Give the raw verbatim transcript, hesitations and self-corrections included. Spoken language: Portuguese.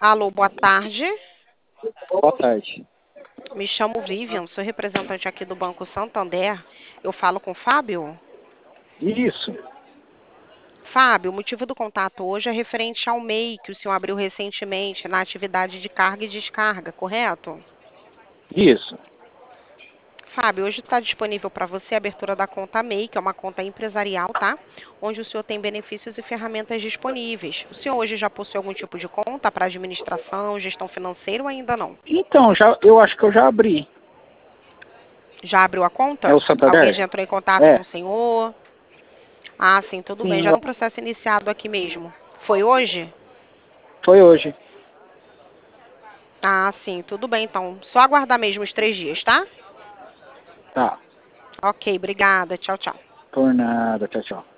Alô, boa tarde. Boa tarde. Me chamo Vivian, sou representante aqui do Banco Santander. Eu falo com o Fábio? Isso, Fábio, o motivo do contato hoje é referente ao M E I que o senhor abriu recentemente na atividade de carga e descarga, correto? isso. Fábio, hoje está disponível para você a abertura da conta M E I, que é uma conta empresarial, tá? Onde o senhor tem benefícios e ferramentas disponíveis. O senhor hoje já possui algum tipo de conta para administração, gestão financeira ou ainda não? Então, já, eu acho que eu já abri. Já abriu a É conta? o Alguém Santander? já entrou em contato com É, o senhor? Ah, sim, tudo bem. sim, Já no eu- processo iniciado aqui mesmo. Foi hoje? foi hoje. Ah, sim, tudo bem. Então, só aguardar mesmo os três dias, tá? Tá, Ok, obrigada. Tchau, tchau. por nada, tchau, tchau.